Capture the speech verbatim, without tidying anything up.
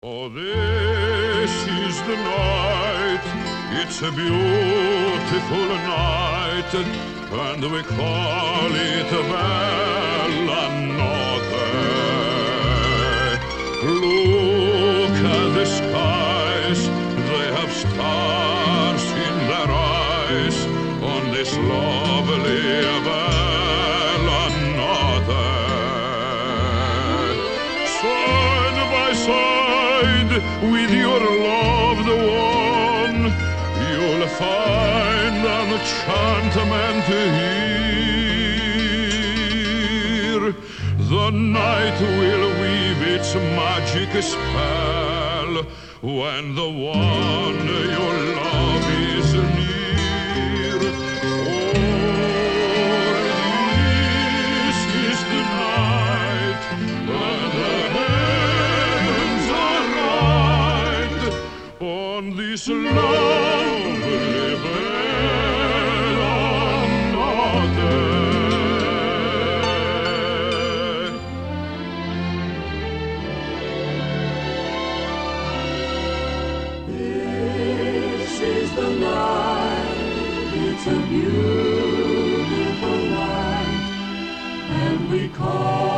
Oh, this is the night, it's a beautiful night, and we call it Bella Notte. Look at the skies, they have stars in their eyes, on this lovely Bella Notte. Side by side with your loved one, you'll find an enchantment here. The night will weave its magic spell when the one you love is near. For this is the night when the heavens are right on this lovely Bella Notte. This is the night, it's a beautiful night, and we call